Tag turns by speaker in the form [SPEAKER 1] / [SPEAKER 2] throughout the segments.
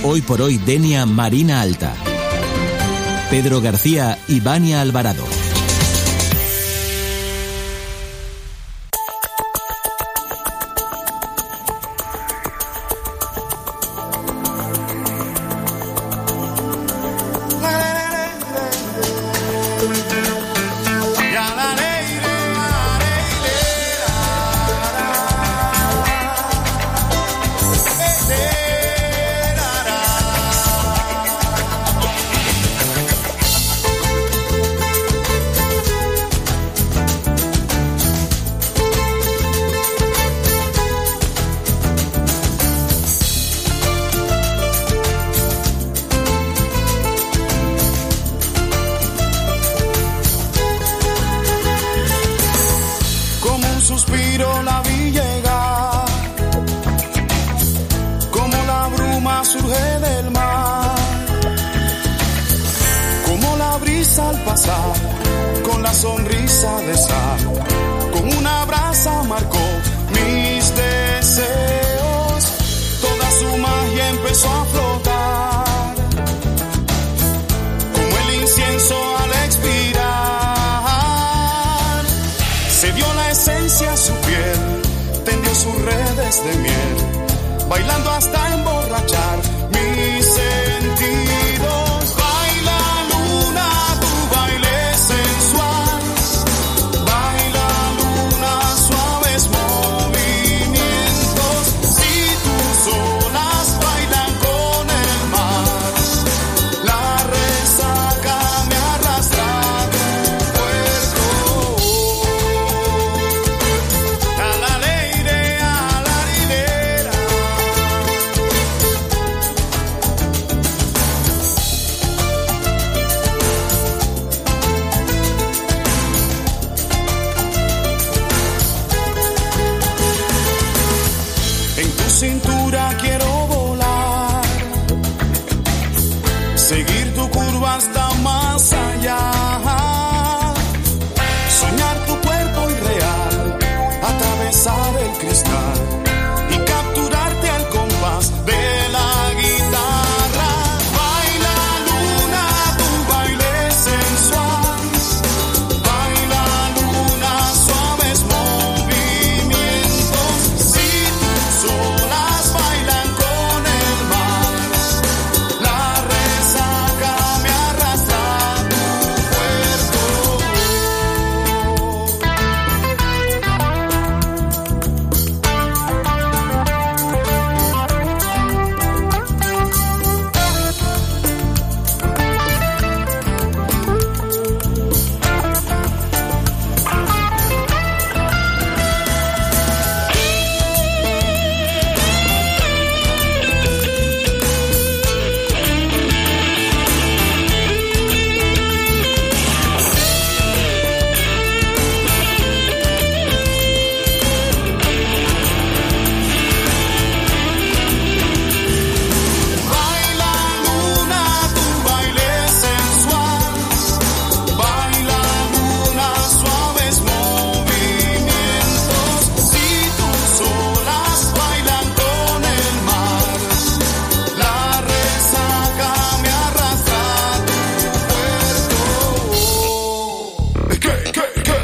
[SPEAKER 1] Hoy por hoy Denia Marina Alta. Pedro García y Vania Alvarado.
[SPEAKER 2] Bailando hasta emborrachar mis sentidos. Baila luna, tu baile sensual. Baila luna, suaves movimientos. Si tus olas bailan con el mar, la resaca me arrastra a tu cuerpo. A la leire, a la ribera. En tu cintura quiero volar, seguir tu curva hasta más allá, soñar tu cuerpo irreal, atravesar el cristal y capturarte al compás de la guitarra. Baila luna, tu baile sensual. Baila luna, suaves movimientos. Si tus olas bailan con el mar, la resaca me arrastra a tu cuerpo. Baila luna, tu baile sensual. Baila luna, suaves movimientos. Si tus olas bailan con el mar, la resaca me arrastra a tu cuerpo. ¿Qué?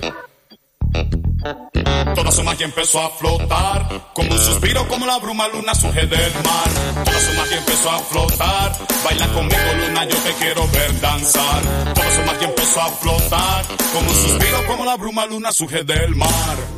[SPEAKER 2] Toda su magia empezó a flotar, como un suspiro, como la bruma, luna surge del mar. Toda su magia empezó a flotar, baila conmigo luna, yo te quiero ver danzar. Toda su magia empezó a flotar, como un suspiro, como la bruma, luna surge del mar.